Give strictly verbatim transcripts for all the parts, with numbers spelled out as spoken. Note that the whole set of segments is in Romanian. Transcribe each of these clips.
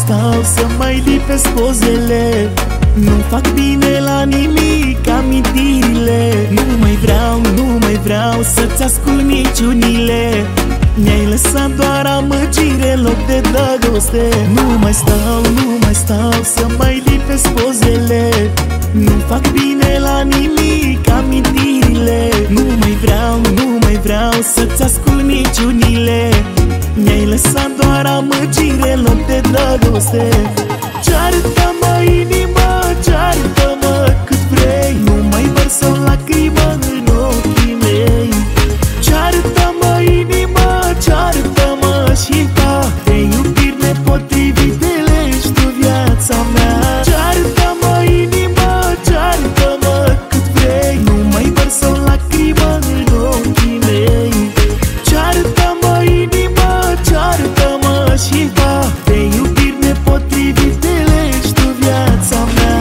stau să mai lipesc pozele. Nu fac bine la nimic amintirile. Nu mai vreau, nu mai vreau să-ți ascult niciunile. Mi-ai lăsat doar amăgire în loc de dragoste. Nu mai stau, nu mai stau să mai lipesc pozele. Nu fac bine la nimic amintirile. Nu mai vreau, nu mai vreau să-ți ascult niciunile. Mi-ai lăsat doar amăgire în loc de dragoste. Ceartă-mă inima, ceartă-mă cât vrei. Nu mai vărs o lacrimă în ochii mei. Ceartă-mă inima, ceartă-mă și da, de iubiri nepotrivite lești tu viața mea. Ceartă-mă inima, ceartă-mă cât vrei. Nu mai vărs o lacrimă în ochii mei. Ceartă-mă inima, ceartă-mă și da, de iubiri nepotrivite lești tu viața mea.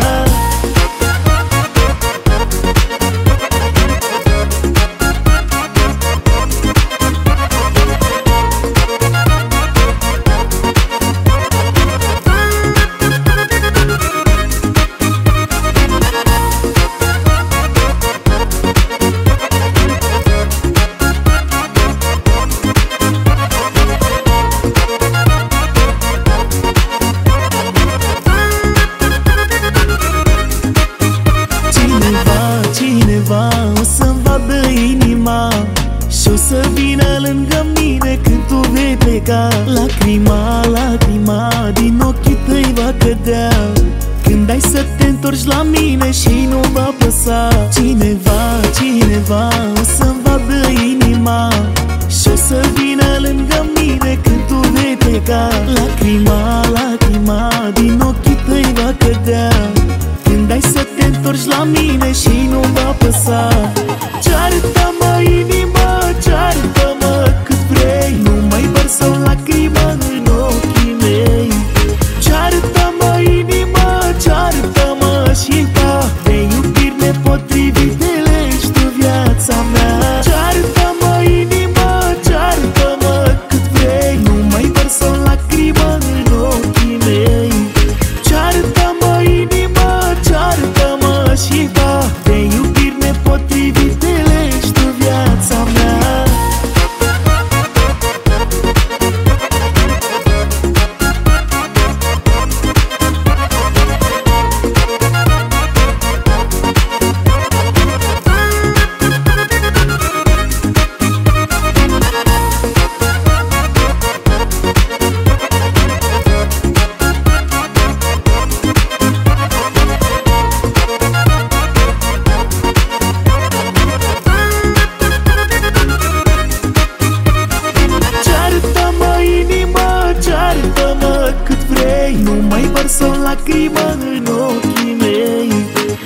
Cineva o să-mi vadă inima și o să vină lângă mine când tu vei pleca. Lacrima, lacrima din ochii tăi va cădea când ai să te întorci la mine și nu va păsa. Cineva, cineva o să-mi vadă inima și o să vină lângă mine când tu vei pleca. Lacrima, lacrima din ochii tăi va cădea când ai să te întorci la mine și nu va păsa. Ceartă-mă inima, ceartă-mă cât vrei. Nu mai vărs o lacrimă în ochii mei. Ceartă-mă inima, ceartă-mă și da, de iubiri nepotrivite lești tu viața mea. Ceartă-mă inima, ceartă-mă cât vrei. Nu mai vărs o lacrimă în ochii mei. Ceartă-mă inima, ceartă-mă și da, de iubiri nepotrivite lești tu viața mea. Ceartă-mă cât vrei. Nu mai vărs o lacrimă în ochii mei.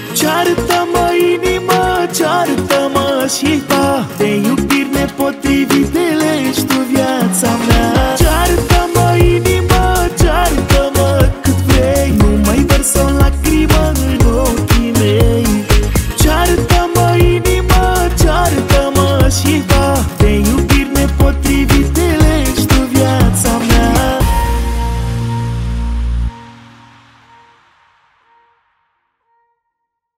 Ceartă-mă inima, ceartă-mă și da, de iubiri nepotrivite